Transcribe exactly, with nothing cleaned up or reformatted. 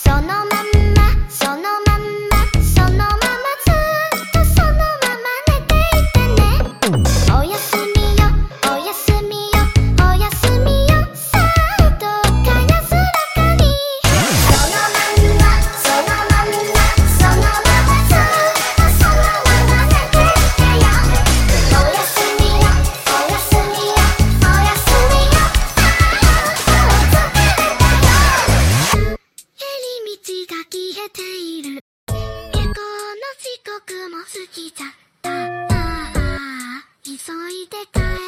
そのまんまそのまんまそのままずっとそのまま寝ていてね。おやすみよおやすみよおやすみよ、さあどうか安らかに。そのまんまそのまんまそのままずっとそのまま寝ていてよ。おやすみよおやすみよおやすみよ、ああもう疲れたよ。帰り道が消えている。下校の時刻も過ぎちゃった。ああ急いで帰